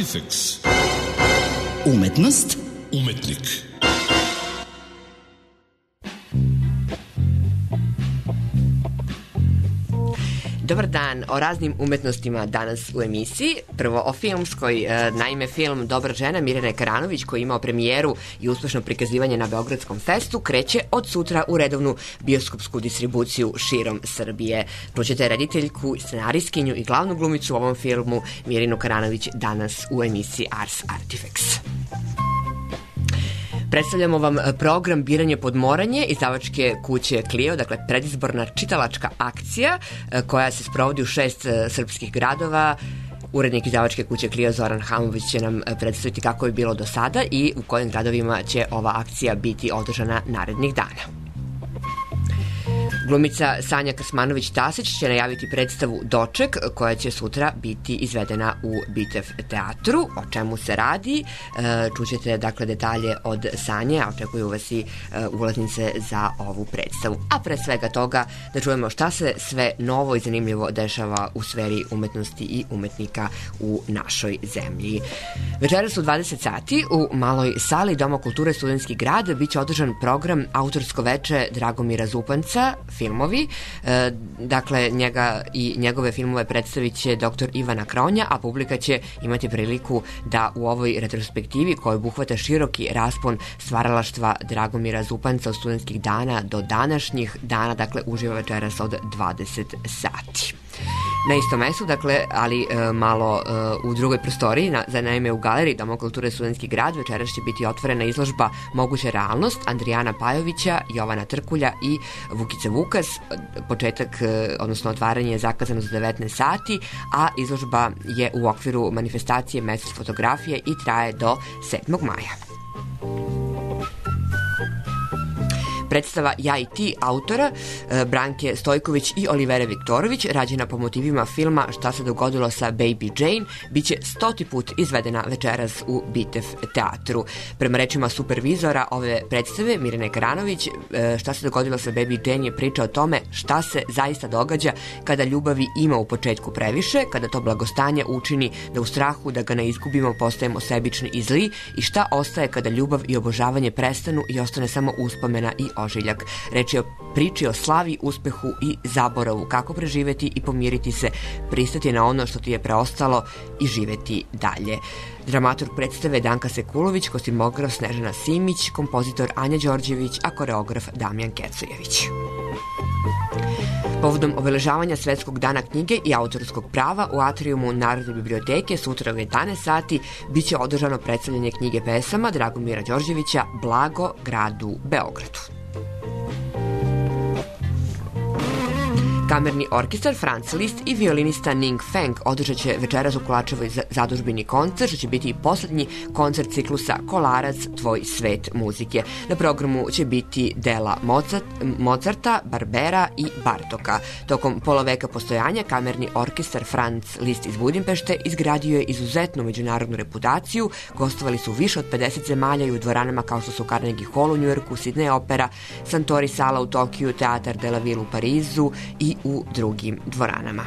Artifex. Umetnost. Umetnik. Dobar dan, o raznim umetnostima danas u emisiji. Prvo o filmskoj, naime film Dobra žena Mirjane Karanović, koji je imao premijeru i uspešno prikazivanje na Beogradskom festu, kreće od sutra u redovnu bioskopsku distribuciju širom Srbije. Čućete rediteljku, scenarijskinju i glavnu glumicu u ovom filmu Mirjanu Karanović danas u emisiji Ars Artifex. Predstavljamo vam program Biranje podmoranje izdavačke kuće Clio, dakle predizborna čitalačka akcija koja se sprovodi u 6 srpskih gradova. Urednik izdavačke kuće Clio Zoran Hamović će nam predstaviti kako je bilo do sada i u kojim gradovima će ova akcija biti održana narednih dana. Glumica Sanja Krsmanović-Tasić će najaviti predstavu Doček, koja će sutra biti izvedena u Bitev teatru. O čemu se radi? Čućete dakle detalje od Sanje, a očekuju vas i ulaznice za ovu predstavu. A pre svega toga da čujemo šta se sve novo i zanimljivo dešava u sferi umetnosti i umetnika u našoj zemlji. Večeras u 20 sati u maloj sali Doma kulture Studentski grad biće održan program Autorsko veče Dragomira Zupanca, filmovi. Dakle, njega i njegove filmove predstavit će dr. Ivana Kronja, a publika će imati priliku da u ovoj retrospektivi, koja obuhvata široki raspon stvaralaštva Dragomira Zupanca od studentskih dana do današnjih dana, dakle, uživa večeras od 20 sati. Na istom mestu, dakle, ali malo u drugoj prostoriji, naime u galeriji Doma kulture Studentski grad, večeras će biti otvorena izložba Moguća realnost Andrijana Pajovića, Jovana Trkulja i Vukice Vukas. Početak, odnosno otvaranje je zakazano za 19 sati, a izložba je u okviru manifestacije Mesec fotografije i traje do 7. maja. Predstava Ja i ti autora Branke Stojković i Olivere Viktorović, rađena po motivima filma Šta se dogodilo sa Baby Jane, biće 100. put izvedena večeras u Bitev teatru. Prema rečima supervizora ove predstave, Mirjane Karanović, Šta se dogodilo sa Baby Jane je priča o tome šta se zaista događa kada ljubavi ima u početku previše, kada to blagostanje učini da u strahu da ga ne izgubimo postajemo sebični i zli, i šta ostaje kada ljubav i obožavanje prestanu i ostane samo uspomena i ožiljak. Reč je o priči o slavi, uspehu i zaboravu, kako preživeti i pomiriti se, pristati na ono što ti je preostalo i živeti dalje. Dramaturg predstave Danka Sekulović, kostimograf Snežana Simić, kompozitor Anja Đorđević, a koreograf Damjan Kecojević. Povodom obeležavanja Svetskog dana knjige i autorskog prava u atrijumu Narodne biblioteke sutra u 11 sati biće održano predstavljanje knjige pesama Dragomira Đorđevića Blago gradu Beogradu. Kamerni orkestar Franz Liszt i violinista Ning Feng održat će večeras u Kolarčevoj zadužbini koncert, što će biti i poslednji koncert ciklusa Kolarac, tvoj svet muzike. Na programu će biti dela Mozarta, Barbera i Bartoka. Tokom pola veka postojanja kamerni orkestar Franz Liszt iz Budimpešte izgradio je izuzetnu međunarodnu reputaciju, gostovali su više od 50 zemalja i u dvoranama kao što su Carnegie Hall u Njujorku, Sydney Opera, Santori sala u Tokiju, Teatar de la Ville u Parizu i u drugim dvoranama.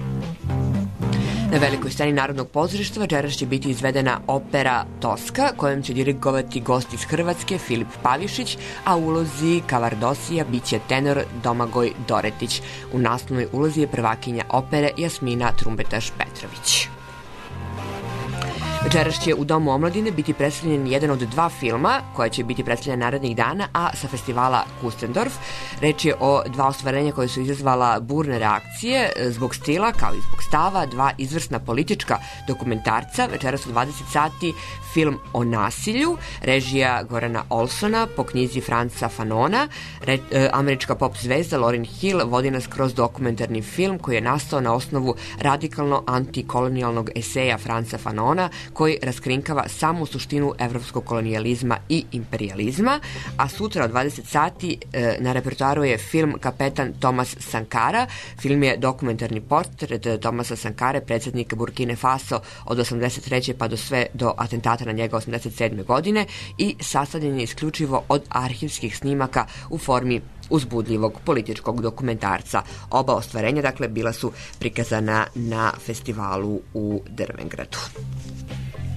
Na velikoj sceni Narodnog pozorišta večeras će biti izvedena opera Toska, kojom će dirigovati gost iz Hrvatske Filip Pavišić, a u ulozi Kavardosija biće tenor Domagoj Doretić. U naslovnoj ulozi je prvakinja opere Jasmina Trumbetaš Petrović. Večeras će u Domu omladine biti predstavljen jedan od 2 filma koja će biti predstavljena narednih dana, a sa festivala Kustendorf. Reč je o 2 ostvarenja koje su izazvala burne reakcije zbog stila kao i zbog stava, 2 izvrsna politička dokumentarca. Večeras u 20 sati film o nasilju, režija Gorana Olsona po knjizi Franca Fanona. Američka pop zvezda Lauryn Hill vodi nas kroz dokumentarni film koji je nastao na osnovu radikalno antikolonijalnog eseja Franca Fanona, koji raskrinkava samu suštinu evropskog kolonijalizma i imperializma, a sutra od 20 sati na repertoaru je film Kapetan Tomas Sankara. Film je dokumentarni portret Tomasa Sankare, predsjednika Burkine Faso od 83. pa sve do atentata na njega 87. godine i sastavljen je isključivo od arhivskih snimaka u formi uzbudljivog političkog dokumentarca. Oba ostvarenja, dakle, bila su prikazana na festivalu u Drvengradu.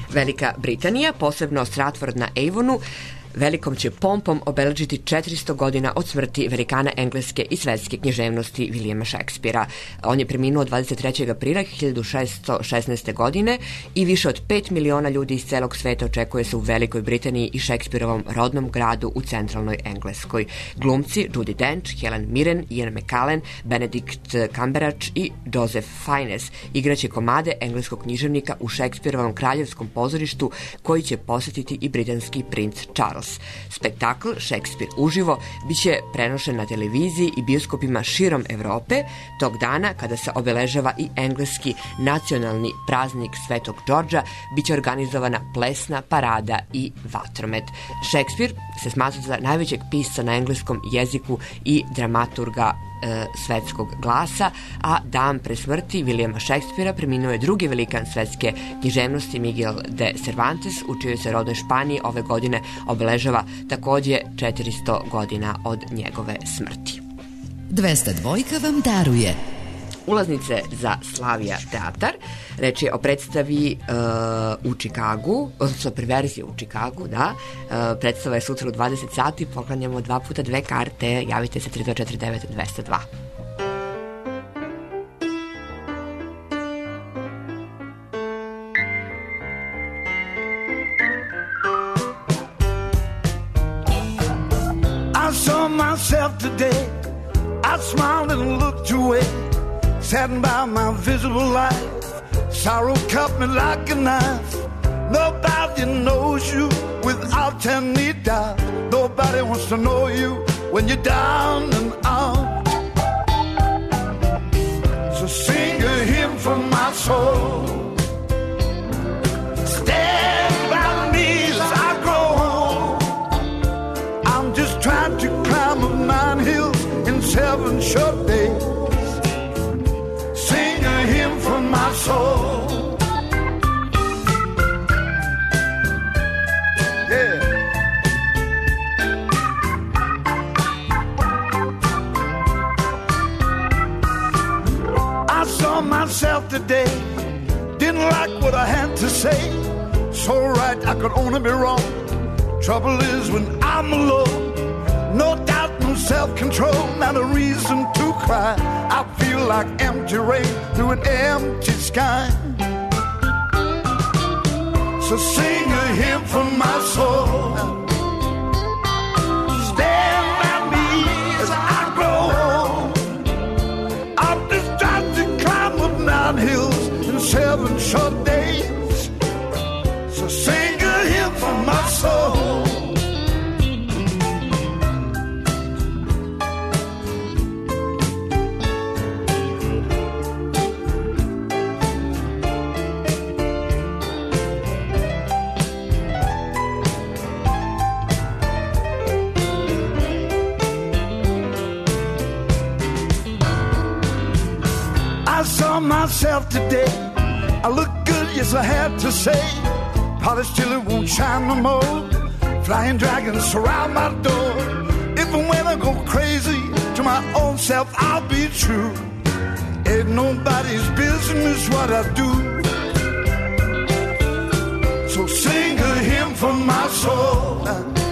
Velika Britanija, posebno Stratford na Avonu, velikom će pompom obeležiti 400 godina od smrti velikana engleske i svetske književnosti Williama Shakespearea. On je preminuo 23. aprila 1616. godine i više od 5 miliona ljudi iz celog sveta očekuje se u Velikoj Britaniji i Shakespearovom rodnom gradu u centralnoj Engleskoj. Glumci Judi Dench, Helen Mirren, Ian McKellen, Benedict Cumberbatch i Joseph Fiennes igraće komade engleskog književnika u Shakespearovom kraljevskom pozorištu koji će posetiti i britanski princ Charles. Spektakl Shakespeare uživo biće prenošen na televiziji i bioskopima širom Evrope tog dana kada se obeležava i engleski nacionalni praznik Svetog Đorđa, biće organizovana plesna parada i vatromet. Shakespeare se smatra za najvećeg pisca na engleskom jeziku i dramaturga svetskog glasa, a dan pre smrti Williama Shakespearea preminuo je drugi velikan svetske književnosti Miguel de Cervantes, u čijoj se rodnoj Španiji ove godine obeležava takođe 400 godina od njegove smrti. 202 vam daruje ulaznice za Slavija teatar. Reč je o predstavi u Čikagu, odnosno perverzije u Čikagu, da. Predstava je sutra u 20 sati, poklanjamo 2 puta 2 karte, javite se 3249 202. I saw myself today, I smiled and looked away, saddened by my visible life. Sorrow cut me like a knife. Nobody knows you without any doubt. Nobody wants to know you when you're down and out. So sing a hymn from my soul. Stand by me as I grow old. I'm just trying to climb up 9 hills in 7 short days. Sing a hymn from my soul. Yeah. I saw myself today, didn't like what I had to say. So right, I could only be wrong. Trouble is when I'm alone. No doubt, no self-control, not a reason to cry. I feel like empty rain through an empty sky. So sing a hymn from my soul. Stand by me as I grow old. I'm just trying to climb up 9 hills in 7 short days. So sing a hymn from my soul. I saw myself today. I look good, yes I had to say. Polished till it won't shine no more. Flying dragons surround my door. Even when I go crazy, to my own self I'll be true. Ain't nobody's business what I do. So sing a hymn from my soul.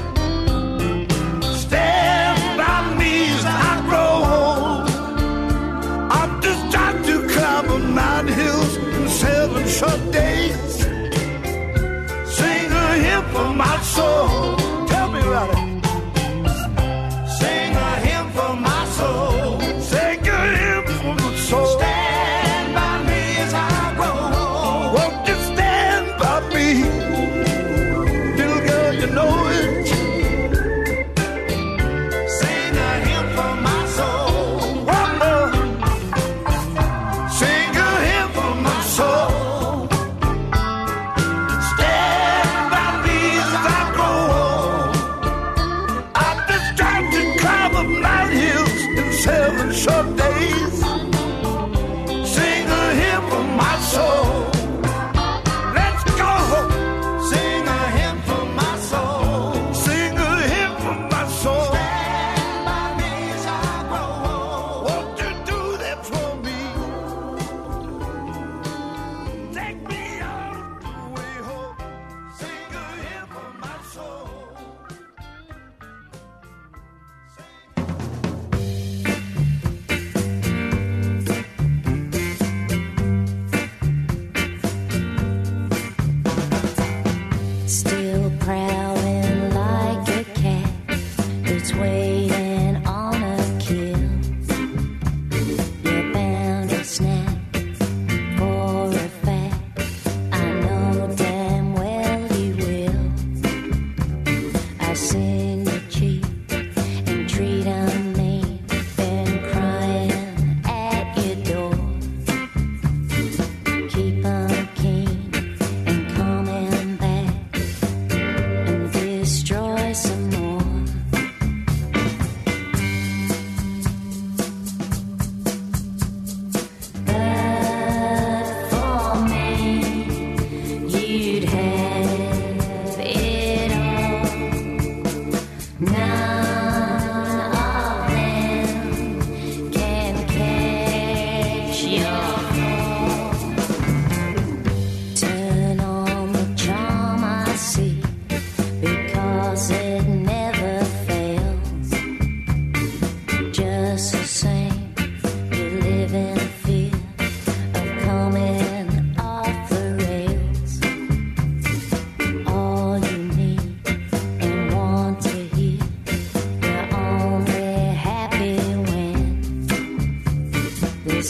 Stand by me as I grow old. I'm just trying to climb up 9 hills in 7 short days. Sing a hymn for my soul. Tell me about it. Sing a hymn for my soul. Sing a hymn for my soul. Stand by me as I grow old. Won't you stand by me? Little girl, you know it. Sing a hymn for my soul. One more. Sing a hymn for my soul.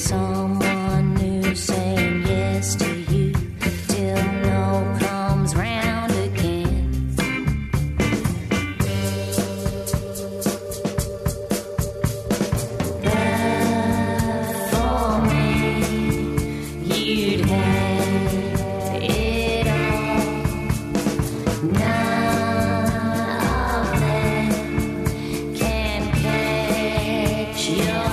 someone new saying yes to you till no comes round again. But for me, you'd have it all. None of them can catch your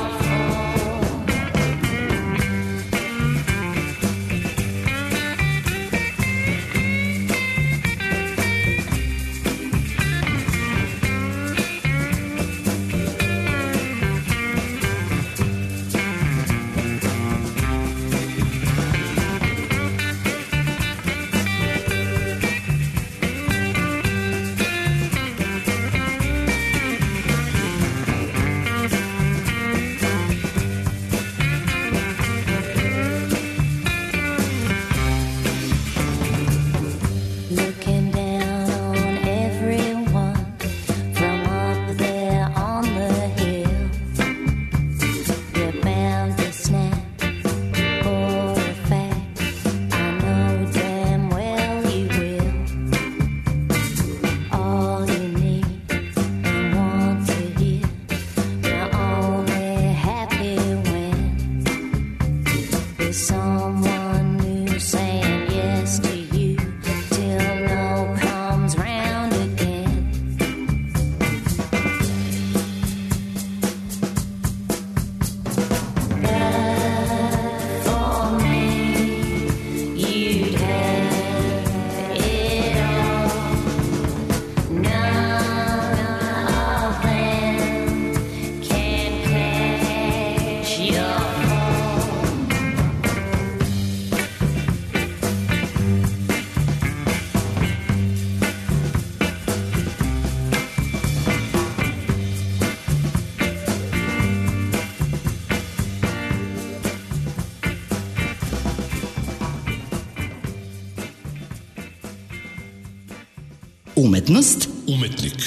looking down on everyone from up there on the hill. You're bound to snap for a fact. I know damn well you will. All you need and want to hear. You're only happy when there's someone new saying yes to you till no comes round again. But for me, you'd have it all. None of them can catch your fall. Umetnost, Umetnik.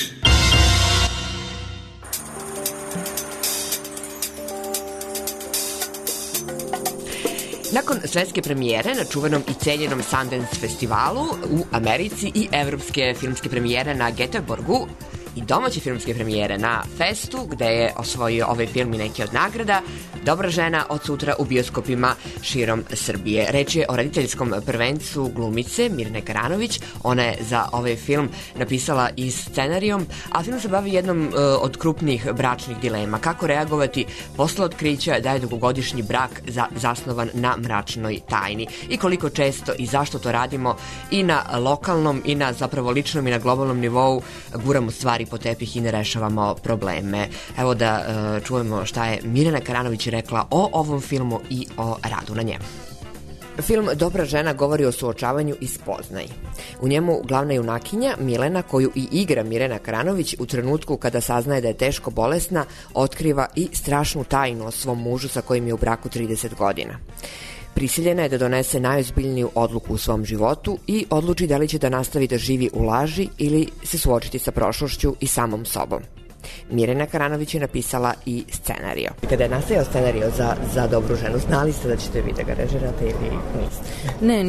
Nakon svetske premijere na čuvenom i cenjenom Sundance festivalu u Americi i evropske filmske premijere na Göteborgu i domaće filmske premijere na Festu, gde je osvojio ovaj film i neke od nagrada, Dobra žena od sutra u bioskopima širom Srbije. Reč je o rediteljskom prvencu glumice Mirne Karanović. Ona je za ovaj film napisala i scenarijom, a film se bavi jednom od krupnijih bračnih dilema. Kako reagovati posle otkrića da je dugogodišnji brak zasnovan na mračnoj tajni i koliko često i zašto to radimo i na lokalnom i na zapravo ličnom i na globalnom nivou guramo stvari po tepih i ne rešavamo probleme. Evo da čujemo šta je Mirjana Karanović rekla o ovom filmu i o radu na njemu. Film Dobra žena govori o suočavanju i spoznaji. U njemu glavna junakinja Milena, koju i igra Mirjana Karanović, u trenutku kada saznaje da je teško bolesna, otkriva i strašnu tajnu o svom mužu sa kojim je u braku 30 godina. Prisiljena je da donese najozbiljniju odluku u svom životu i odluči da li će da nastavi da živi u laži ili se suočiti sa prošlošću i samom sobom. Mirjana Karanović je napisala i scenario. Kada je nastajao scenario za Dobru ženu, znali ste da ćete vi da ga režirate ili niste? Ne,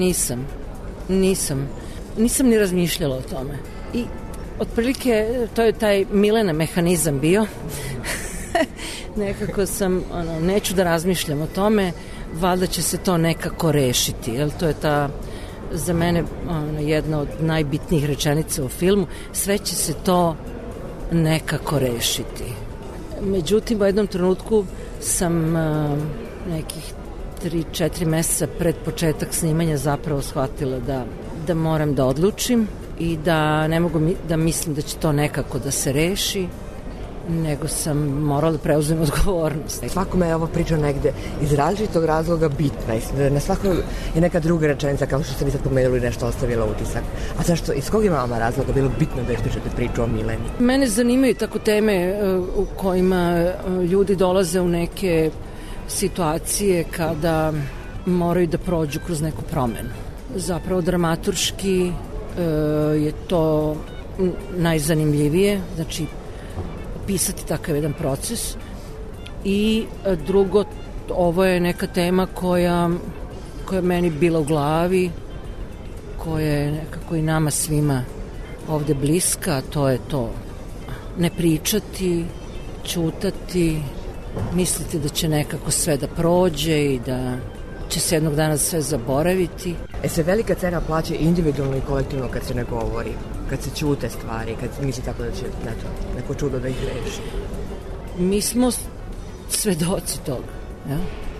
nisam ni razmišljala o tome. I otprilike to je taj Milena mehanizam bio. Nekako sam, neću da razmišljam o tome, valjda će se to nekako rešiti. Jel? To je ta, za mene, jedna od najbitnijih rečenica u filmu. Sve će se to nekako rešiti. Međutim, u jednom trenutku sam nekih 3-4 meseca pred početak snimanja zapravo shvatila da moram da odlučim i da ne mogu da mislim da će to nekako da se reši, nego sam morala da preuzem odgovornost. Svakome je ova priča negde iz različitog razloga bitna. Na svakoj je neka druga rečenica, kao što ste vi sad pomenuli, nešto ostavila utisak. A zašto, iz kog je vama razloga bilo bitno da ispričate priču o Mileni? Mene zanimaju tako teme u kojima ljudi dolaze u neke situacije kada moraju da prođu kroz neku promenu. Zapravo dramaturški je to najzanimljivije, znači pisati takav jedan proces, i drugo, ovo je neka tema koja je meni bila u glavi, koja je nekako i nama svima ovde bliska, to je to. Ne pričati, ćutati, misliti da će nekako sve da prođe i da će se jednog dana sve zaboraviti. Se velika cena plaća individualno i kolektivno kad se ne govori, kad se ćute stvari, kad misli tako da će neko čudo da ih reši? Mi smo svedoci toga. Ja?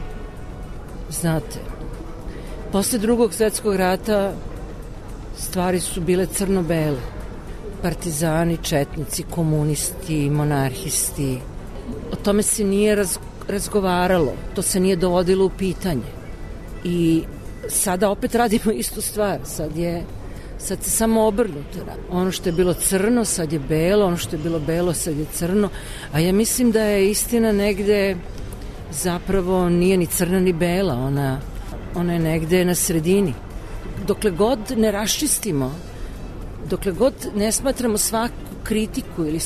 Znate, posle Drugog svetskog rata stvari su bile crno-bele. Partizani, četnici, komunisti, monarhisti. O tome se nije razgovaralo, to se nije dovodilo u pitanje. I sada opet radimo istu stvar. Sad se samo obrnuto. Ono što je bilo crno, sad je belo, ono što je bilo belo, sad je crno. A ja mislim da je istina negde zapravo nije ni crna ni bela, ona je negde na sredini. Dokle god ne raščistimo, dokle god ne smatramo svaku kritiku ili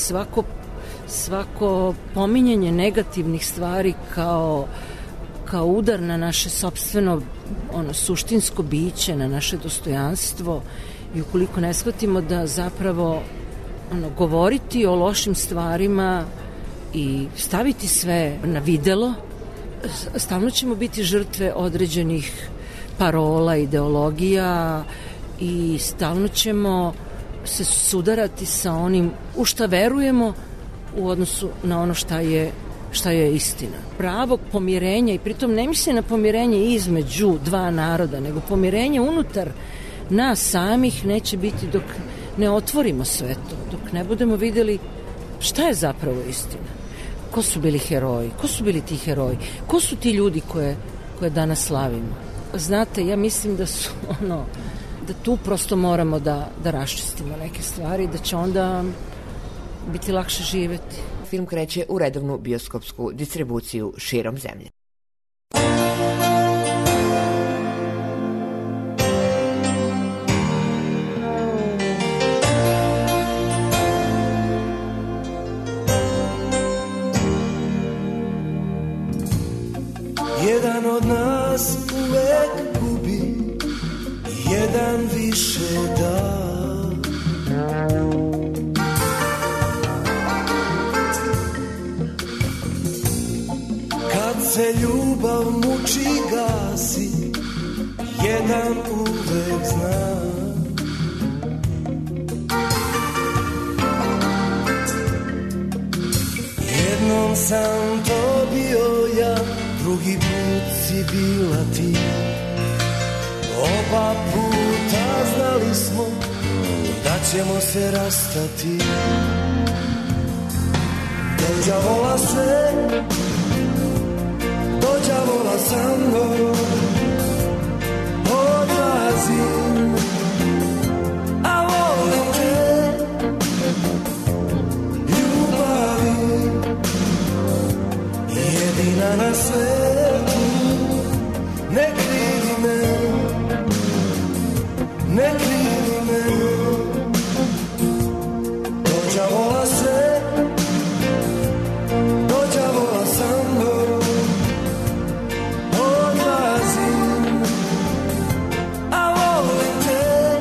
svako pominjanje negativnih stvari kao udar na naše sopstveno suštinsko biće, na naše dostojanstvo, i ukoliko ne shvatimo da zapravo govoriti o lošim stvarima i staviti sve na videlo, stalno ćemo biti žrtve određenih parola, ideologija i stalno ćemo se sudarati sa onim u šta verujemo u odnosu na ono šta je istina. Pravog pomirenja, i pritom ne misli na pomirenje između dva naroda, nego pomirenje unutar nas samih neće biti dok ne otvorimo sve to, dok ne budemo videli šta je zapravo istina. Ko su bili heroji? Ko su bili ti heroji? Ko su ti ljudi koje danas slavimo? Znate, ja mislim da su da tu prosto moramo da raščistimo neke stvari, da će onda biti lakše živeti. Film kreće u redovnu bioskopsku distribuciju širom zemlje. Jedan od nas uvek gubi, jedan više da. Kad se ljubav muči gasi, jedan uvek zna. Jednom sam to bio ja, drugi put si bila ti. Oba puta znali smo da ćemo se rastati. Dođavola se, dođavola sa mnom, odlazim, a volim te, ljubavi, jedina na svetu, ne krivi me, ne krivi me. Dođavola se, dođavola sa mnom, odlazim, a volim te,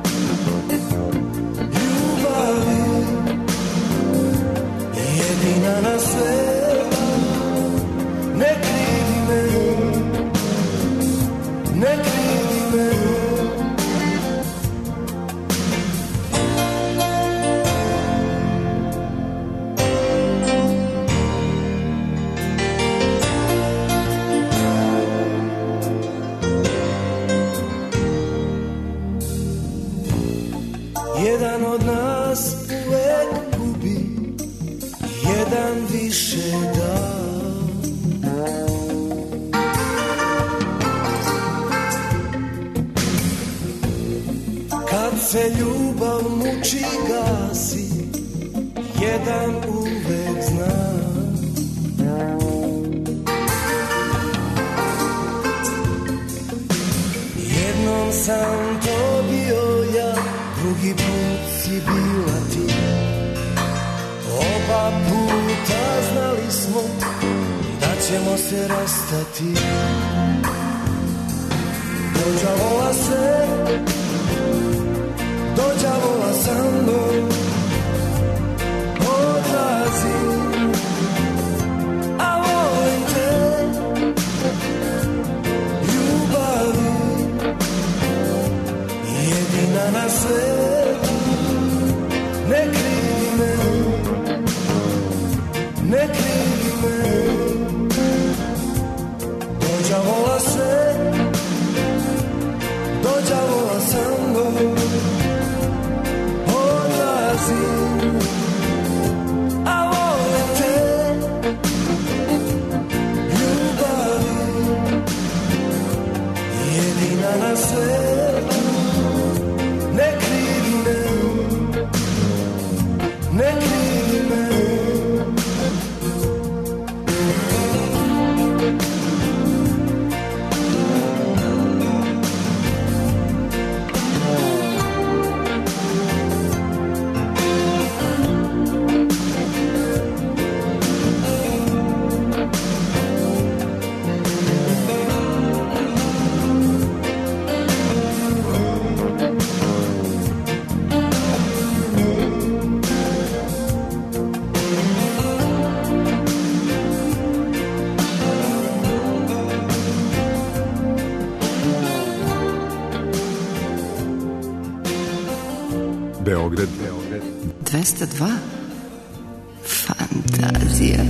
ljubavi, jedina na svetu, ne krivi me, ne krivi me. Jedan od nas uvek gubi, jedan više da. Kad se ljubav muči gasi, jedan uvek zna. Jednom sam to bio ja, drugi put si bila ti. Oba puta znali smo da ćemo se rastati. Dođavola se, dođavola sa mnom, odlazim, a volim te, ljubavi, jedina na svetu, ne krivi me, ne krivi me. Dođavola se, dođavola sa mnom, odlazim, a volim te, ljubavi, jedina na svetu, ne krivi me, ne krivi me. Beograd 202 Fantazija.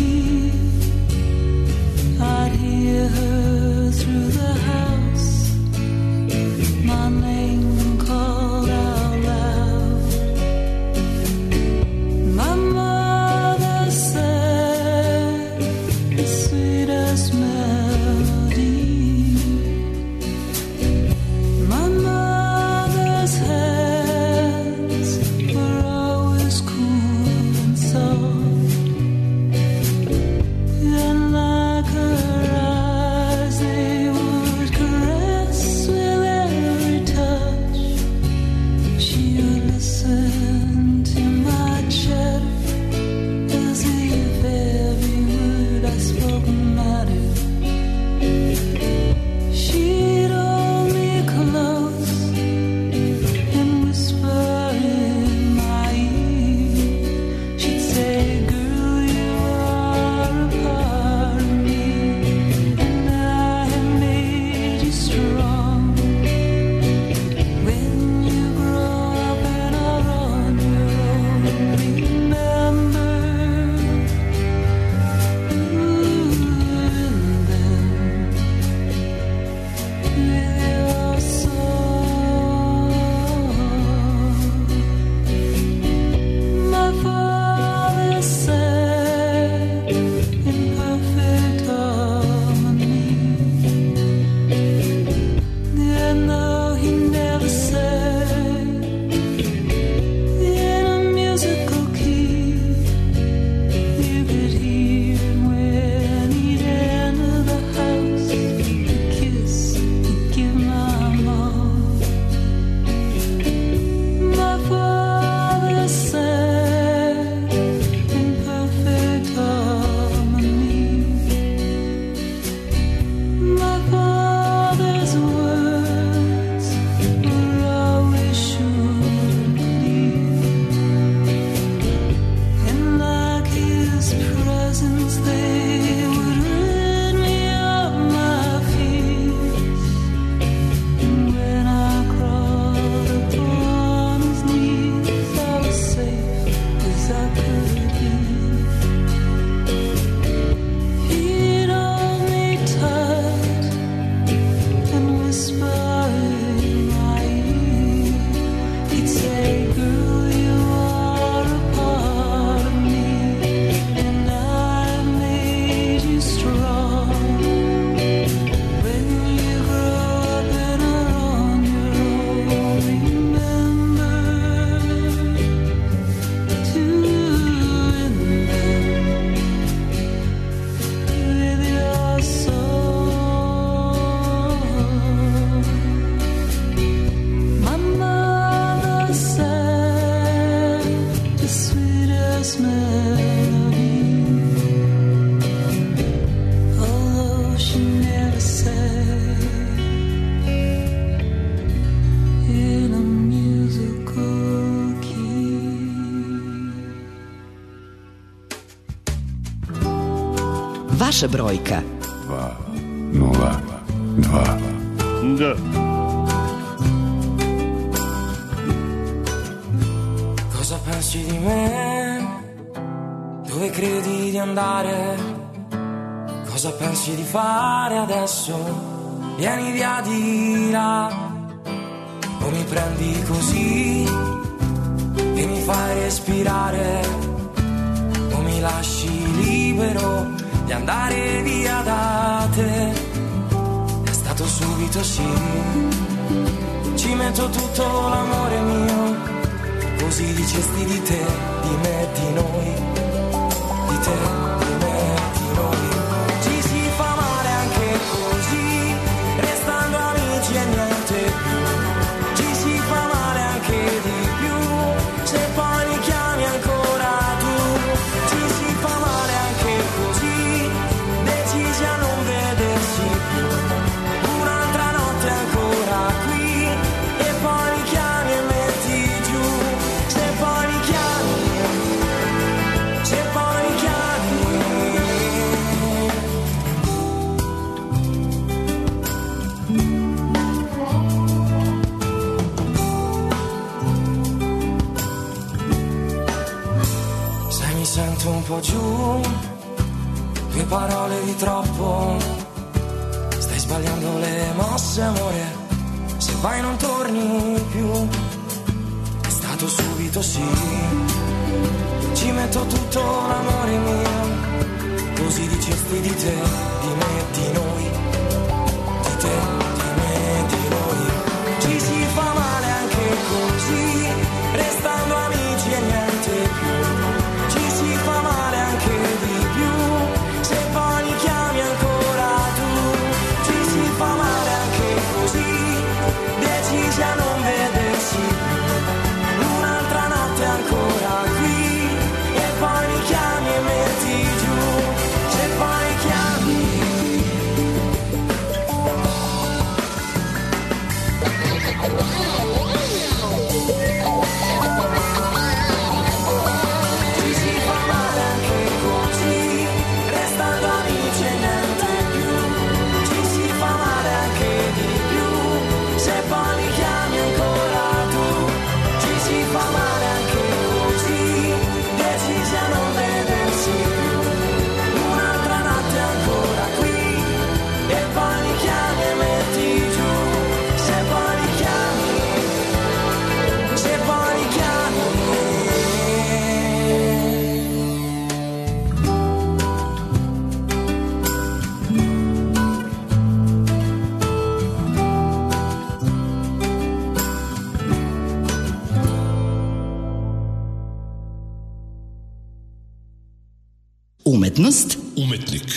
Through the house vaša brojka. 202. Da. Cosa pensi di me? Dove credi di andare? Cosa pensi di fare adesso? Vieni via di là, o mi prendi così e mi fai respirare, o mi lasci libero di andare via da te. È stato subito sì, ci metto tutto l'amore mio, così dicesti di te, di me, di noi, di te, di me, di noi. Ci si fa male anche così, restando amici e niente più. Ci si fa male anche di più, se poi mi chiami ancora tu. Ci si fa male anche così, decisi a non vedersi più. Un'altra notte ancora qui, e poi mi chiami e metti giù. Se poi mi chiami, se poi mi chiami. Se mi sento un po' giù, 2 parole di troppo, stai sbagliando le mosse amore, se vai non torni più. È stato subito sì, ci metto tutto l'amore mio, così dicesti di te, di me, di noi, di te, di me, di noi. Ci si fa male anche così, restando amici e niente più. Ci si fa male anche di più, se poi mi chiami ancora tu. Ci si fa male anche così, decisi a non vedersi più. Un'altra notte ancora qui, e poi mi chiami e metti giù. Se poi mi chiami. Ci si fa male anche così, restando amici e niente più. Ci si fa male anche di più, se poi mi chiami ancora tu. Ci si fa male anche così, decisi a non vedersi più. Un'altra notte ancora qui, e poi mi chiami e metti giù. Se poi mi chiami, se poi mi chiami. Umetnost, Umetnik.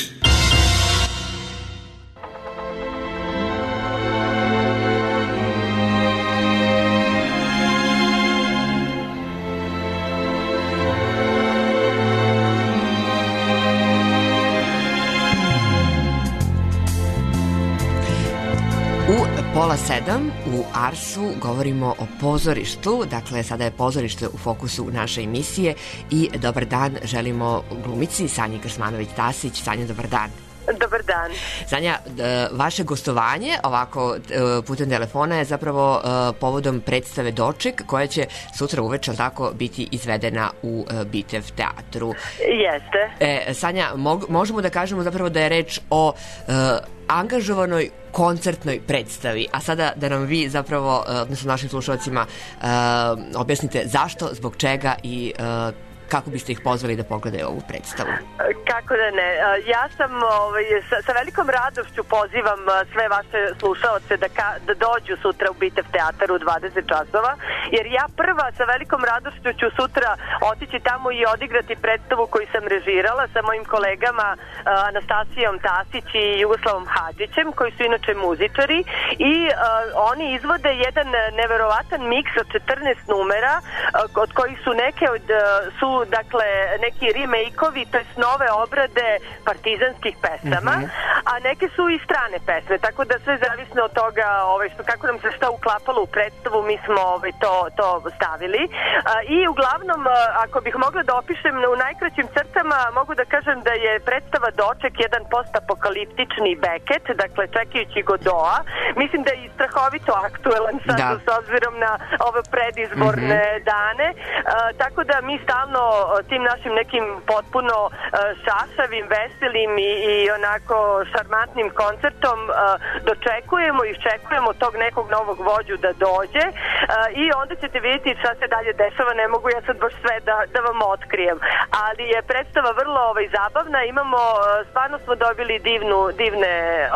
U pola 7 u Arsu govorimo o pozorištu, dakle sada je pozorište u fokusu naše emisije i dobar dan želimo glumici Sanji Krsmanović-Tasić. Sanja, dobar dan. Dobar dan. Sanja, vaše gostovanje ovako putem telefona je zapravo povodom predstave Doček koja će sutra uveče, tako, biti izvedena u Bitev teatru. Jeste. Sanja, možemo da kažemo zapravo da je reč o angažovanoj koncertnoj predstavi, a sada da nam vi zapravo, odnosno našim slušalcima, objasnite zašto, zbog čega i kako biste ih pozvali da pogledaju ovu predstavu? Kako da ne. Ja sam sa velikom radošću pozivam sve vaše slušaoce da dođu sutra u Bitev teatar u 20 časova, jer ja prva sa velikom radošću ću sutra otići tamo i odigrati predstavu koju sam režirala sa mojim kolegama Anastasijom Tasić i Jugoslavom Hadžićem, koji su inače muzičari, i oni izvode jedan neverovatan miks od 14 numera, od kojih su neke su dakle, neki remake-ovi, to jest nove obrade partizanskih pesama, a neke su i strane pesme, tako da sve zavisno od toga kako nam se šta uklapalo u predstavu, mi smo to stavili. I uglavnom, ako bih mogla da opišem u najkraćim crtama, mogu da kažem da je predstava Doček jedan postapokaliptični Beckett, dakle čekajući Godoa. Mislim da je i strahovito aktuelan sad s obzirom na ove predizborne dane, tako da mi stalno tim našim nekim potpuno šašavim, veselim i onako šarmantnim koncertom dočekujemo i iščekujemo tog nekog novog vođu da dođe i onda ćete vidjeti šta se dalje dešava. Ne mogu ja sad baš sve da vam otkrijem, ali je predstava vrlo zabavna. Imamo, stvarno smo dobili divne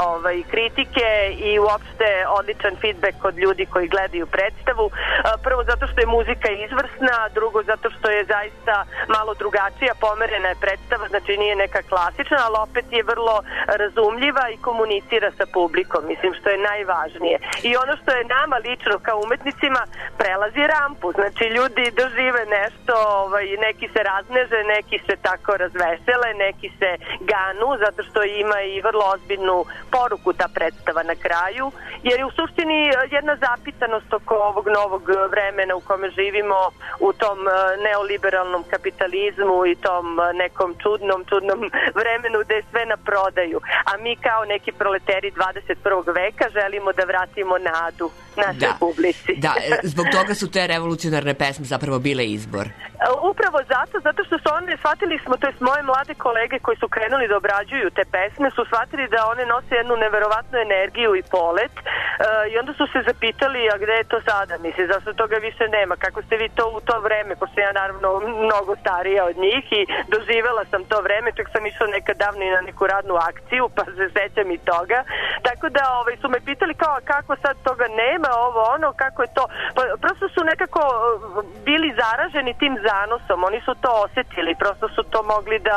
kritike i uopšte odličan feedback od ljudi koji gledaju predstavu. Prvo zato što je muzika izvrsna, drugo zato što je zaista malo drugačija, pomerena je predstava, znači nije neka klasična, ali opet je vrlo razumljiva i komunicira sa publikom, mislim, što je najvažnije. I ono što je nama lično kao umetnicima, prelazi rampu, znači ljudi dožive nešto, neki se razneže, neki se tako razvesele, neki se ganu, zato što ima i vrlo ozbiljnu poruku ta predstava na kraju, jer je u suštini jedna zapitanost oko ovog novog vremena u kome živimo, u tom neoliberalnom kapitalizmu i tom nekom čudnom vremenu gde je sve na prodaju. A mi kao neki proleteri 21. veka želimo da vratimo nadu našoj publici. Da, zbog toga su te revolucionarne pesme zapravo bile izbor. Upravo zato što su one, shvatili smo, to jest moje mlade kolege koji su krenuli da obrađuju te pesme, su shvatili da one nose jednu neverovatnu energiju i polet i onda su se zapitali, a gde je to sada, mislim, zašto toga više nema, kako ste vi to u to vreme, pošto ja naravno mnogo starija od njih i doživela sam to vreme, čak sam išla nekad davno i na neku radnu akciju, pa se sećam i toga, tako da su me pitali kao kako sad toga nema, kako je to, pa prosto su nekako bili zaraženi tim zanosom, oni su to osetili, prosto su to mogli da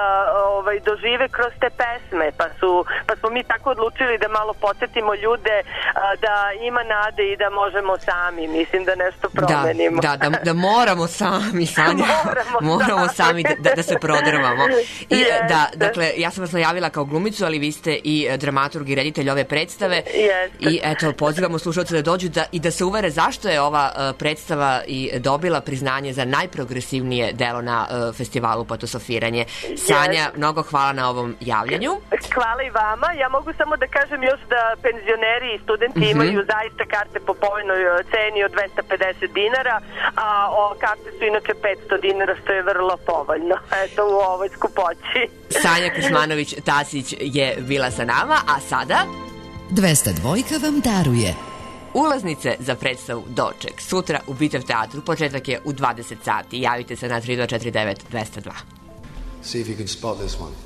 dožive kroz te pesme, pa smo mi tako odlučili da malo podsjetimo ljude da ima nade i da možemo sami, mislim, da nešto promenimo. Da moramo sami, Sanja, moramo sami da se prodrmamo. I dakle, ja sam vas najavila kao glumicu, ali vi ste i dramaturg i reditelj ove predstave i eto, pozivamo slušalce da dođu i da se uvere zašto je ova predstava i dobila priznanje za najprogresivnije delo na festivalu Patosofiranje. Sanja, mnogo hvala na ovom javljanju. Hvala i vama. Ja mogu samo da kažem još da penzioneri i studenti imaju zaista karte po povoljnoj ceni od 250 dinara, a karte su inače 500 dinara, što je vrlo povoljno. Eto, u ovoj skupoći. Sanja Krsmanović-Tasić je bila sa nama, a sada 202 vam daruje ulaznice za predstavu Doček. Sutra u Bitev teatru, početak je u 20 sati. Javite se na 3249 202. See if you can spot this one.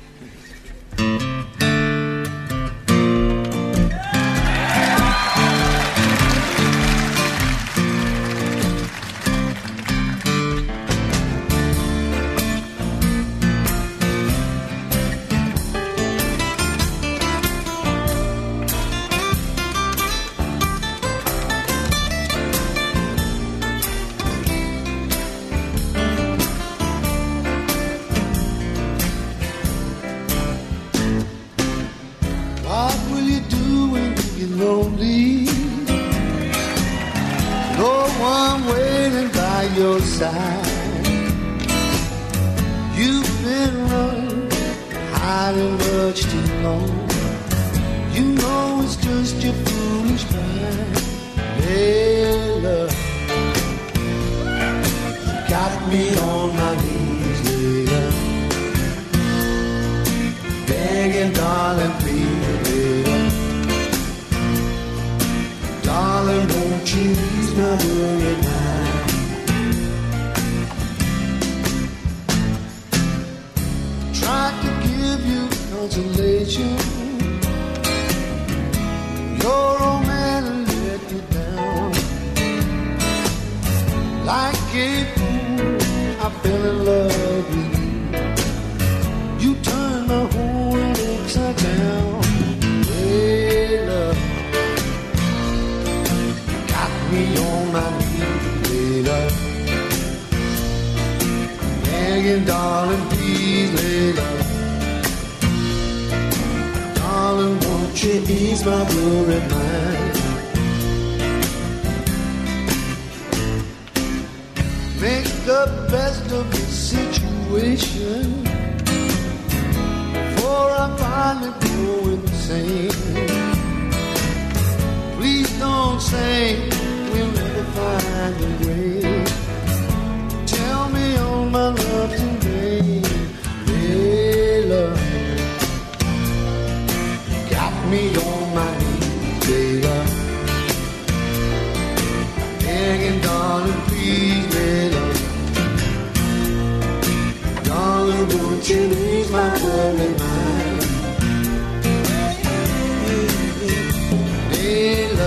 Your side, you've been running, hiding much too long. You know it's just your foolish pride. Hey, love, you got me on my knees, later, begging, darling, please, later, darling, won't you ease my worry now? Tried to give you consolation. Your old man let you down. Like a fool, I fell in love with you. You turned my whole world upside down. Hey, love, got me on my knees, hey, love, begging, darling, please lay low. Darling, won't you ease my worried mind? Make the best of the situation, before I finally go insane. Please don't say we'll never find a way. Tell me all my love today, Layla. Got me on my knees, Layla. Begging, darling, please, Layla. Darling, won't you ease my worried mind? Layla,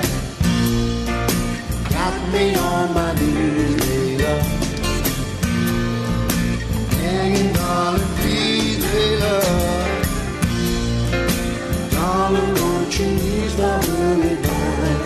got me on my knees, Layla. Begging, darling, please, Layla. Darling, won't you ease my worried mind?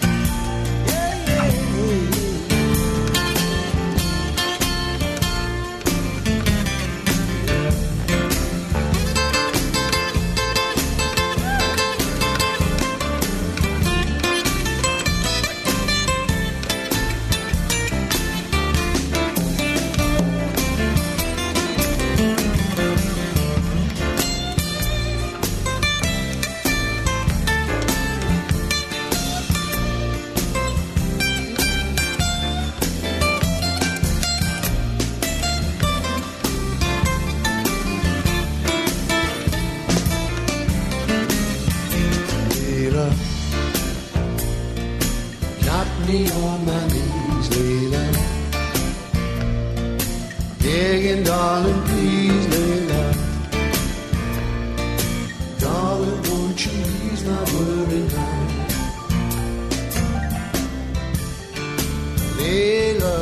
Got me on my knees, Layla. Begging, darling, please, Layla. Darling, won't you ease my worried mind? Layla,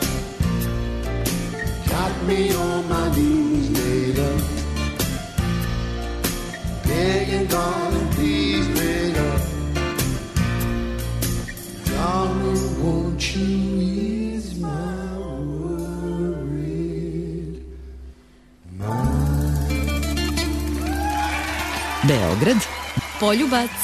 got me on my knees, Layla. Begging, darling, please, Layla. Darling, won't you ease my worried mind? Beograd, Poljubac.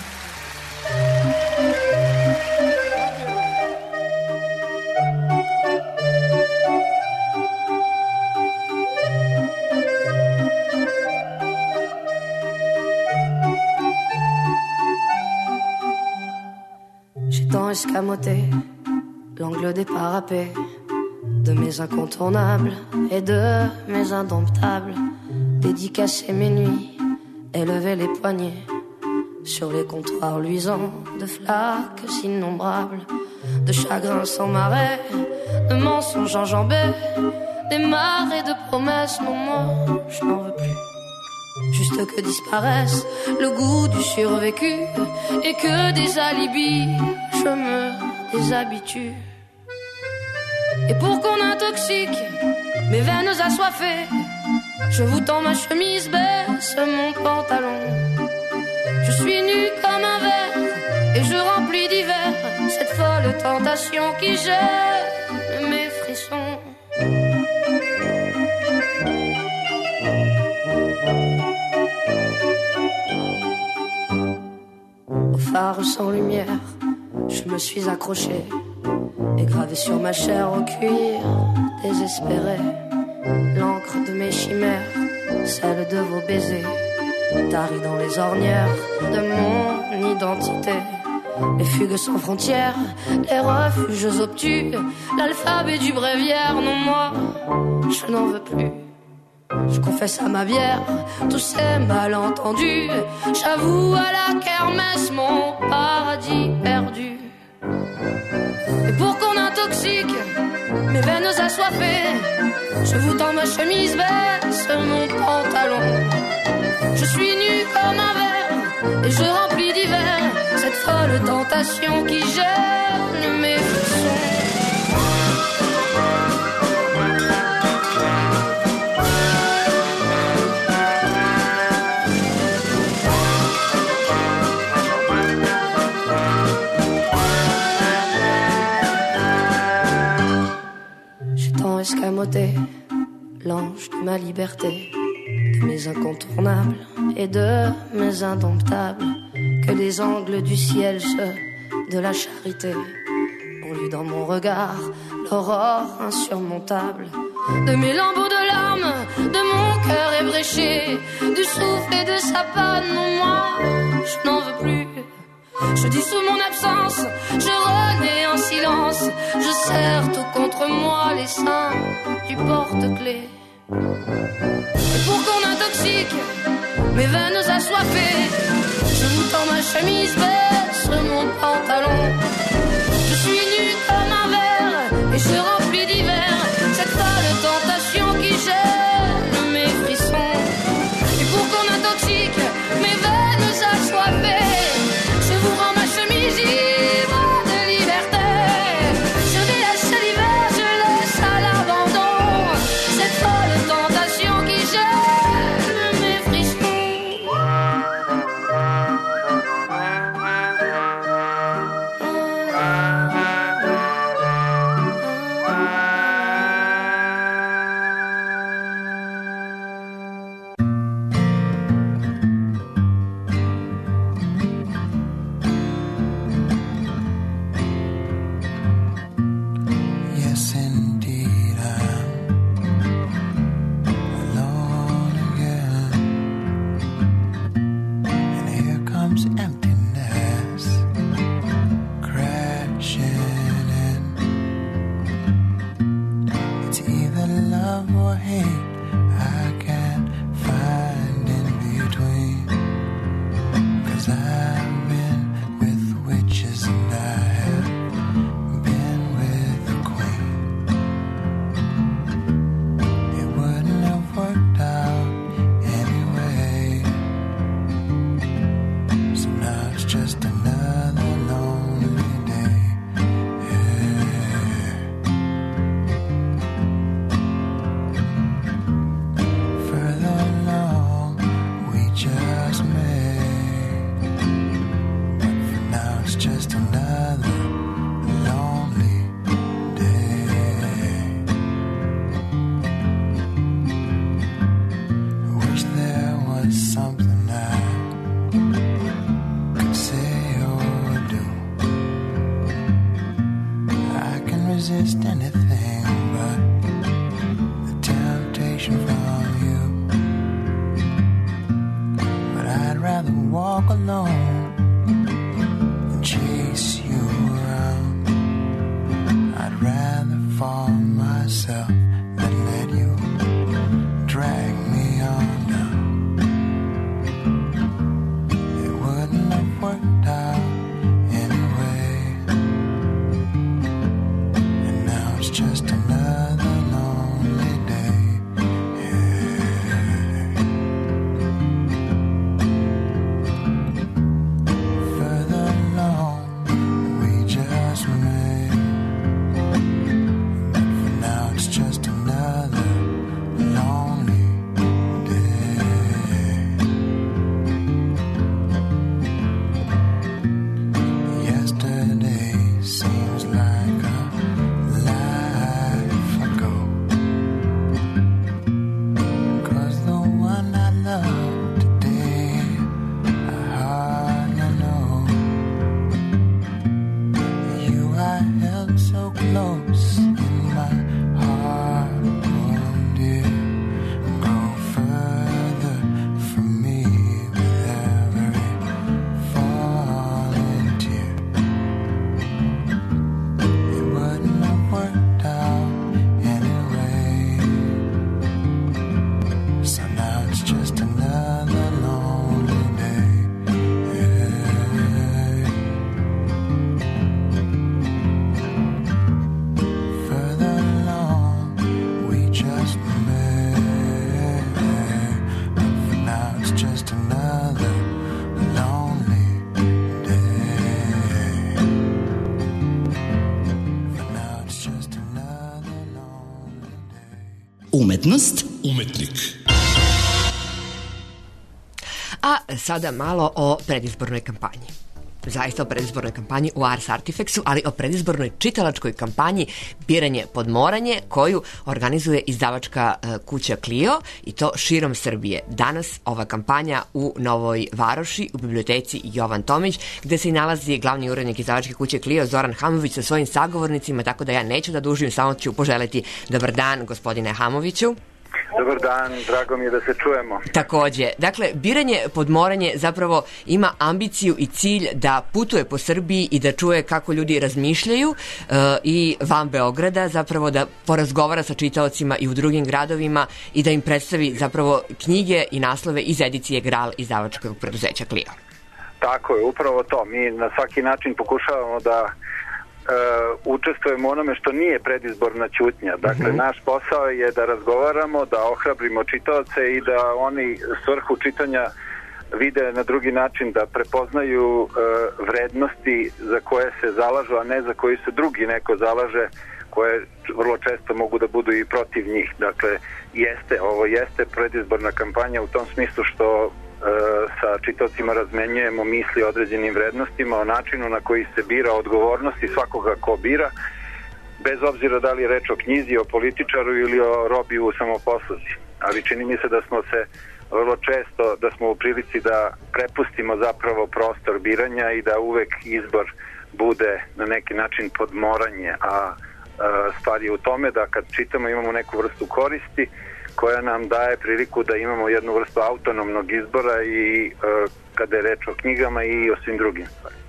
Escamoté, l'angle des parapets de mes incontournables et de mes indomptables, dédicacer mes nuits, élever les poignets sur les comptoirs luisants de flaques innombrables, de chagrins sans marais, de mensonges enjambés, des marées de promesses. Non, moi, je n'en veux plus. Juste que disparaisse le goût du survécu et que des alibis je me déshabitue. Et pour qu'on intoxique mes veines assoiffées, je vous tends ma chemise, baisse mon pantalon. Je suis nue comme un verre et je remplis d'hiver cette folle tentation qui gêne mes frissons. Au phare sans lumière, je me suis accroché et gravé sur ma chair au cuir désespéré l'encre de mes chimères, celle de vos baisers, tarie dans les ornières de mon identité. Les fugues sans frontières, les refuges obtus, l'alphabet du bréviaire. Non, moi, je n'en veux plus. Je confesse à ma bière tous ces malentendus. J'avoue à la kermesse mon paradis perdu. Et pour qu'on intoxique mes veines assoiffées, je vous tends ma chemise, baisse mon pantalon. Je suis nue comme un verre et je remplis d'hiver cette folle tentation qui gêne mes frissons. Escamoté, l'ange de ma liberté, de mes incontournables et de mes indomptables, que les angles du ciel, ceux de la charité, ont lu dans mon regard l'aurore insurmontable. De mes lambeaux de larmes, de mon cœur ébréché, du souffle et de sa panne, non, moi, je n'en veux plus. Je dis sous mon absence, je renais en silence, je serre tout contre moi les seins du porte-clés. Et pour qu'on intoxique mes veines assoiffées, je vous tends ma chemise, baisse mon pantalon. Je suis nu comme un verre et je remplis d'hiver cette folle tentation qui gêne mes frissons. Et pour qu'on intoxique mes veines assoiffées, je vous rends ma chemise ivre de liberté. Je délaisse l'hiver, je laisse à l'abandon cette folle tentation qui gêne mes frissons. Yes, indeed, I'm alone again. And here comes emptiness crashing in. It's either love or hate, I can't find in between. 'Cause I've been with witches and I have been with the queen. It wouldn't have worked out anyway. So now it's just another lonely day. Further along we just made, but for now it's just another lonely day. I wish there was something I could say or do. I can resist anything but the temptation from you. But I'd rather walk alone than chase you around. I'd rather fall myself than let you drag me on down. It wouldn't have worked out anyway. And now it's just another lonely day. Further along we just made, but for now it's just another lonely day. Yesterday seems like a life ago, 'cause the one I love today I hardly know. You I held so close in my heart, oh dear. Go further from me with every falling tear. It wouldn't have worked out anyway. So now it's just another lonely day. Further along we just made, but for now it's just another lonely day. For now it's just another lonely day. Umetnost Umetnik. A sada malo o predizbornoj kampanji. zaista o predizbornoj kampanji u Ars Artifexu, ali o predizbornoj čitalačkoj kampanji Biranje podmoranje, koju organizuje izdavačka kuća Clio, i to širom Srbije. Danas ova kampanja u Novoj Varoši, u biblioteci Jovan Tomić, gde se i nalazi glavni urednik izdavačke kuće Clio, Zoran Hamović, sa svojim sagovornicima, tako da ja neću da dužim, samo ću poželeti dobar dan, gospodine Hamoviću. Dobar dan, drago mi je da se čujemo. Takođe, dakle, Biranje podmoranje zapravo ima ambiciju i cilj da putuje po Srbiji i da čuje kako ljudi razmišljaju i van Beograda, zapravo da porazgovara sa čitaocima i u drugim gradovima i da im predstavi zapravo knjige i naslove iz edicije Gral izdavačkog preduzeća Clio. Tako je, upravo to. Mi na svaki način pokušavamo da učestvujemo u onome što nije predizborna ćutnja. Dakle, naš posao je da razgovaramo, da ohrabrimo čitaoce i da oni svrhu čitanja vide na drugi način, da prepoznaju vrednosti za koje se zalažu, a ne za koji se drugi neko zalaže, koje vrlo često mogu da budu i protiv njih. Dakle, ovo jeste predizborna kampanja u tom smislu što sa čitaocima razmenjujemo misli o određenim vrednostima, o načinu na koji se bira, odgovornosti svakoga ko bira, bez obzira da li je reč o knjizi, o političaru ili o robi u samoposluzi. Ali čini mi se da smo se vrlo često, da smo u prilici da prepustimo zapravo prostor biranja i da uvek izbor bude na neki način podmoranje, a stvar je u tome da kad čitamo imamo neku vrstu koristi koja nam daje priliku da imamo jednu vrstu autonomnog izbora i kada je reč o knjigama i o svim drugim stvarima.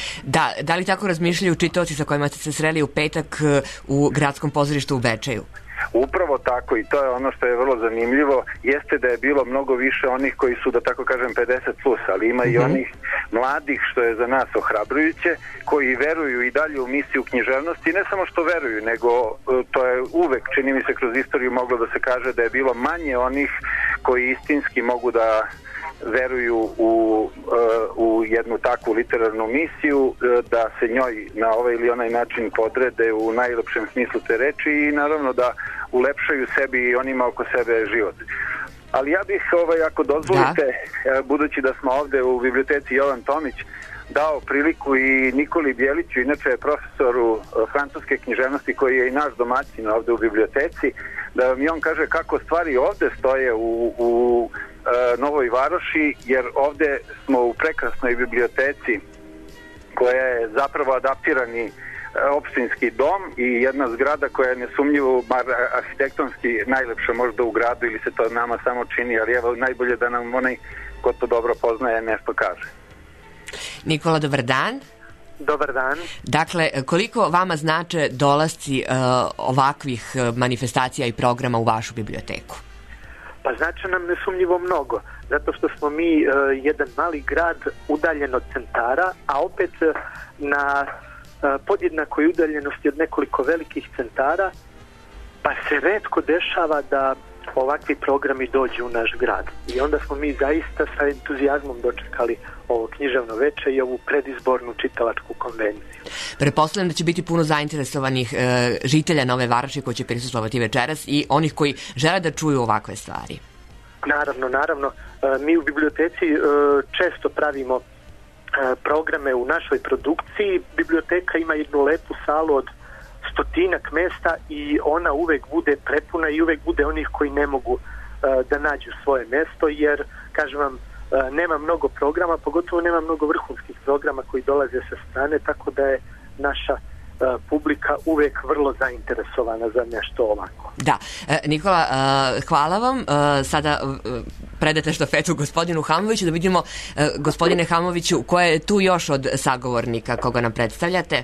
Da li tako razmišljaju čitaoci sa kojima ste se sreli u petak u Gradskom pozorištu u Bečeju? Upravo tako, i to je ono što je vrlo zanimljivo, jeste da je bilo mnogo više onih koji su, da tako kažem, 50+, ali ima i onih mladih, što je za nas ohrabrujuće, koji veruju i dalje u misiju književnosti, i ne samo što veruju, nego to je uvek, čini mi se, kroz istoriju moglo da se kaže da je bilo manje onih koji istinski mogu da veruju u jednu takvu literarnu misiju, da se njoj na ovaj ili onaj način podrede u najlepšem smislu te reči i naravno da ulepšaju sebi i onima oko sebe život. Ali ja bih, ako dozvolite, budući da smo ovde u biblioteci Jovan Tomić, dao priliku i Nikoli Bjeliću, inače profesoru francuske književnosti koji je i naš domaćin ovde u biblioteci, da vam i on kaže kako stvari ovde stoje u Novoj Varoši, jer ovde smo u prekrasnoj biblioteci koja je zapravo adaptirani opštinski dom i jedna zgrada koja je nesumnjivo, bar arhitektonski, najlepša možda u gradu, ili se to nama samo čini, ali evo najbolje da nam onaj ko to dobro poznaje nešto kaže. Nikola, dobar dan. Dobar dan. Dakle, koliko vama znače dolasci ovakvih manifestacija i programa u vašu biblioteku? Pa znači nam nesumnjivo mnogo, zato što smo mi jedan mali grad udaljen od centara, a opet na podjednakoj udaljenosti od nekoliko velikih centara, pa se retko dešava da ovakvi programi dođu u naš grad. I onda smo mi zaista sa entuzijazmom dočekali ovo književno veče i ovu predizbornu čitalačku konvenciju. Pretpostavljam da će biti puno zainteresovanih žitelja Nove Varoši koji će prisustvovati večeras i onih koji žele da čuju ovakve stvari. Naravno. Mi u biblioteci često pravimo programe u našoj produkciji. Biblioteka ima jednu lepu salu od 100-ak mesta i ona uvek bude prepuna i uvek bude onih koji ne mogu da nađu svoje mesto, jer, kažem vam, nema mnogo programa, pogotovo nema mnogo vrhunskih programa koji dolaze sa strane, tako da je naša publika uvek vrlo zainteresovana za nešto ovako. Da. Nikola, hvala vam. Sada predate štafetu gospodinu Hamoviću, da vidimo, gospodine Hamoviću, ko je tu još od sagovornika koga nam predstavljate?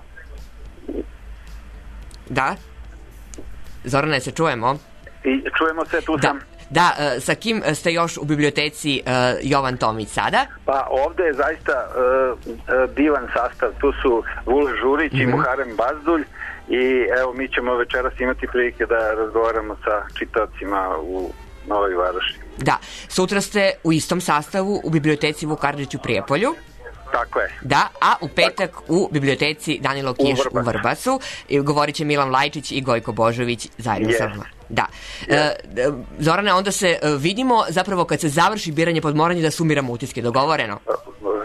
Da? Zorane, se čujemo? I čujemo se, tu sam. Da, sa kim ste još u biblioteci Jovan Tomić sada? Pa ovde je zaista divan sastav. Tu su Vule Žurić i Muharem Bazdulj i evo mi ćemo večeras imati prilike da razgovaramo sa čitaocima u Novoj Varoši. Da, sutra ste u istom sastavu u biblioteci Vuk Karadžić u Prijepolju. Tako je. Da, a u petak u biblioteci Danilo Kiš u Vrbasu. Govorit će Milan Lajčić i Gojko Božović zajedno sa vama. Da. Zorane, onda se vidimo zapravo kad se završi biranje podmoranje da sumiramo utiske. Dogovoreno?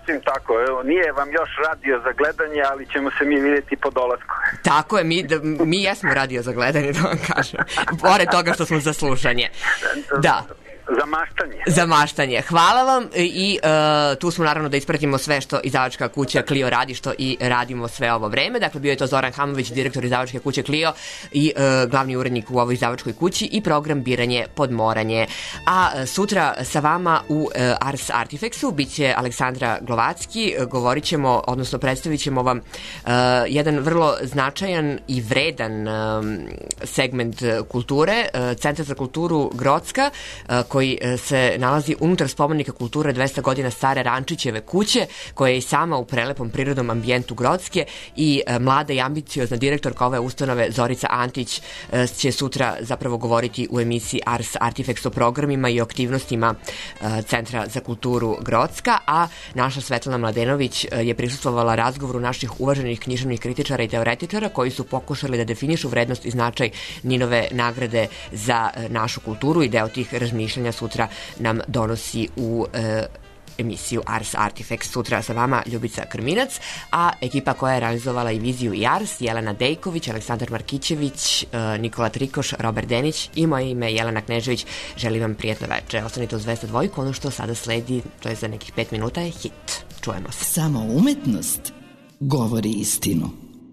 Sasvim tako, evo, nije vam još radio za gledanje, ali ćemo se mi vidjeti po dolasku. Tako je, mi jesmo radio za gledanje, da vam kažem. Pored toga što smo za slušanje. Da. Za maštanje. Hvala vam i tu smo naravno da ispratimo sve što izdavačka kuća Clio radi, što i radimo sve ovo vreme. Dakle, bio je to Zoran Hamović, direktor izdavačke kuće Clio i glavni urednik u ovoj izdavačkoj kući i program Biranje Podmoranje. A sutra sa vama u Ars Artifexu biće Aleksandra Glovacki. Govorit ćemo, odnosno predstavit ćemo vam jedan vrlo značajan i vredan segment kulture, Centar za kulturu Grocka, koji se nalazi unutar spomenika kulture 200 godina stare Rančićeve kuće, koja je i sama u prelepom prirodnom ambijentu Grocke, i mlada i ambiciozna direktorka ove ustanove Zorica Antić će sutra zapravo govoriti u emisiji Ars Artifex o programima i aktivnostima Centra za kulturu Grocka, a naša Svetlana Mladenović je prisustvovala razgovoru naših uvaženih književnih kritičara i teoretičara koji su pokušali da definišu vrednost i značaj Ninove nagrade za našu kulturu, i deo tih razmišljanja sutra nam donosi u emisiju Ars Artifex. Sutra sa vama Ljubica Krminac, a ekipa koja je realizovala i viziju i Ars, Jelena Dejković, Aleksandar Markićević, Nikola Trikoš, Robert Denić i moje ime Jelena Knežević. Želim vam prijetno večer. Ostanite uz 202. Ono što sada sledi, to je za nekih 5 minuta, je hit. Čujemo se. Samo umetnost govori istinu.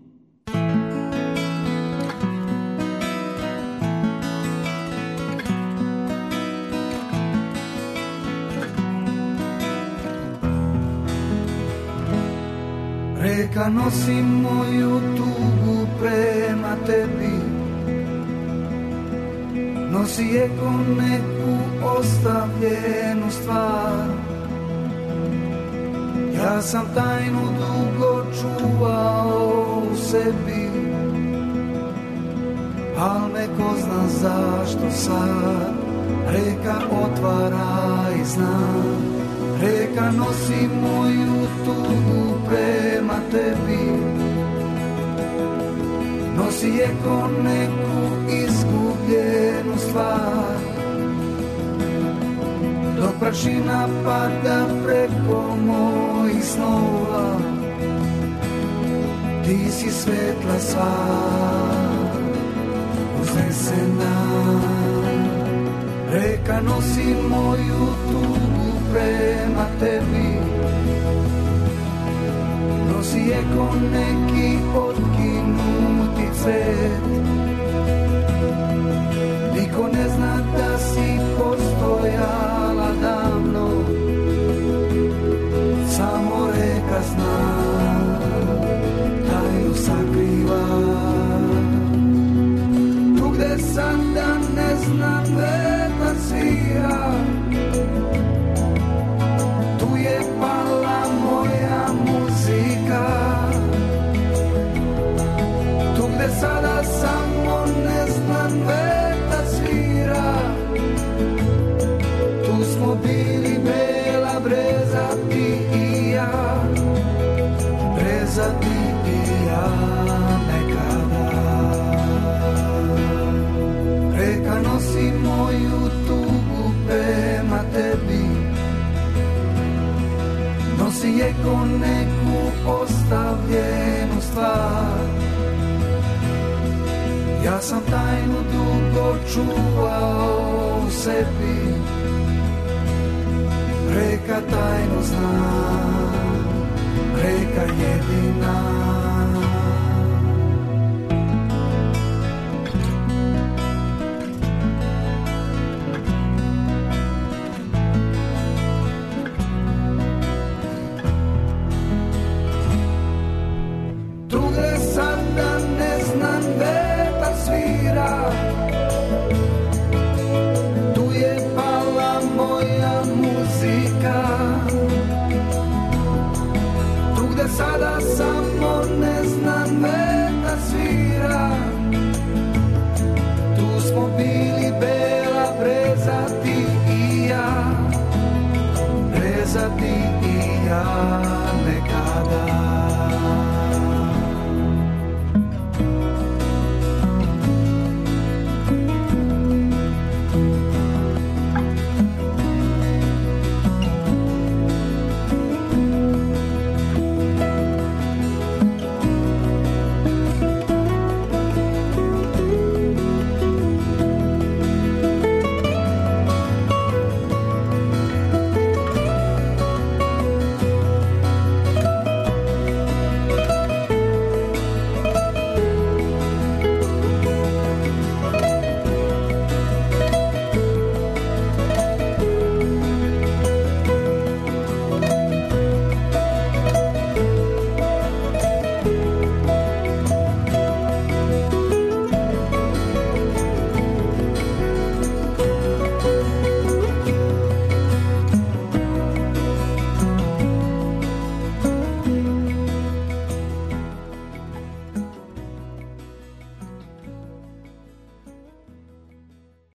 Reka nosi moju tugu prema tebi, nosi je ko neku ostavljenu stvar. Ja sam tajnu dugo čuvao u sebi, al me ko zna zašto sad reka otvara i zna. Reka nosi moju tugu prema tebi, nosi je ko neku izgubljenu stvar. Dok prašina pada preko mojih snova, ti si svetla sva uznesena. Reka nosi moju tugu prema tebi, nosi je ko neki otkinuti cvet. Niko ne zna da si postojala davno, samo reka zna, tajnu sakriva. Tu gde sada ne znam vetar svira, tu je pala moja muzika. Tu gde sada samo neznan vetar svira, tu smo bili bela breza ti i ja, breza ti i ja nekada. Reka nosi moju tugu prema tebi, nosi je ko neku ostavljenu stvar. Ja sam tajnu dugo čuvao u sebi, reka tajnu zna, reka jedina.